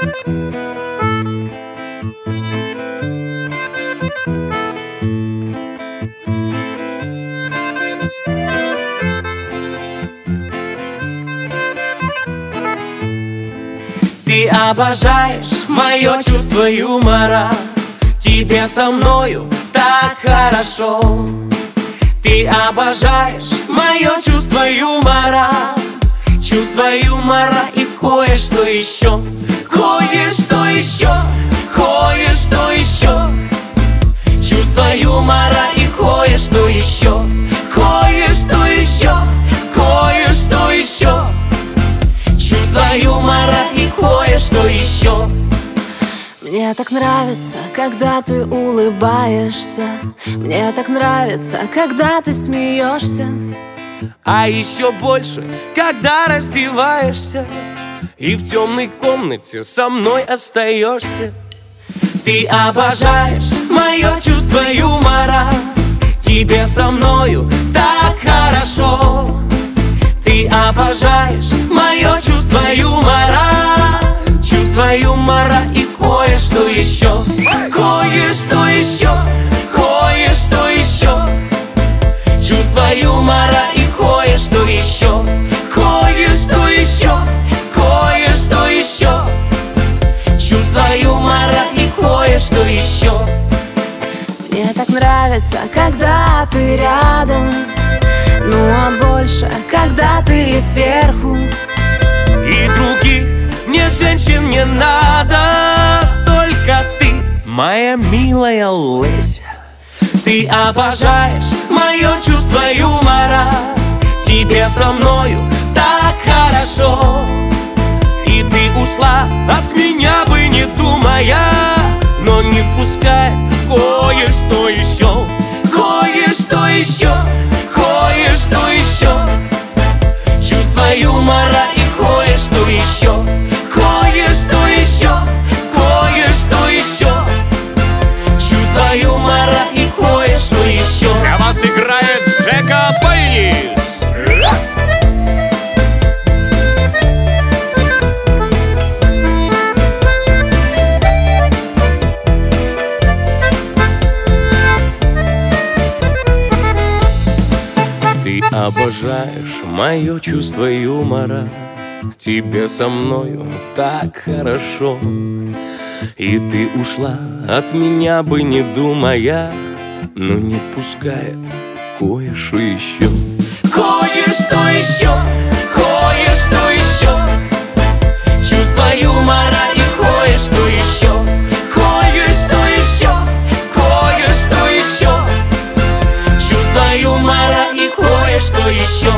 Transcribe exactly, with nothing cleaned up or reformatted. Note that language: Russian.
Ты обожаешь мое чувство юмора, тебе со мною так хорошо. Ты обожаешь мое чувство юмора, чувство юмора и кое-что еще, кое-что еще, кое-что еще. Чувство юмора и кое-что еще, кое-что еще, кое-что еще. Чувство юмора и кое-что еще. Мне так нравится, когда ты улыбаешься. Мне так нравится, когда ты смеешься. А еще больше, когда раздеваешься и в темной комнате со мной остаешься. Ты обожаешь мое чувство юмора, тебе со мною так хорошо. Ты обожаешь мое чувство юмора, чувство юмора и кое-что еще, кое-что еще, кое-что еще. Чувство юмора и кое-что еще, кое-что еще, кое-что еще. Чувство юмора и кое-что еще. Мне так нравится, когда ты рядом, ну а больше, когда ты сверху. И других мне женщин не надо, только ты, моя милая Леся. Ты обожаешь мое чувство юмора, тебе со мною так хорошо. И ты ушла от меня бы не думая, но не пускай кое-что еще, кое-что еще, кое-что еще. Чувство юмора и кое-что еще, кое-что еще, кое-что еще. Чувство юмора и кое-что еще. Для вас играет Жека Пейнис. Ты обожаешь мое чувство юмора, тебе со мною так хорошо. И ты ушла от меня бы не думая, но не пускает кое-что еще, кое-что еще, кое-что еще. Чувство юмора и кое-что еще, кое-что еще, кое-что еще. Чувство юмора и кое-что еще.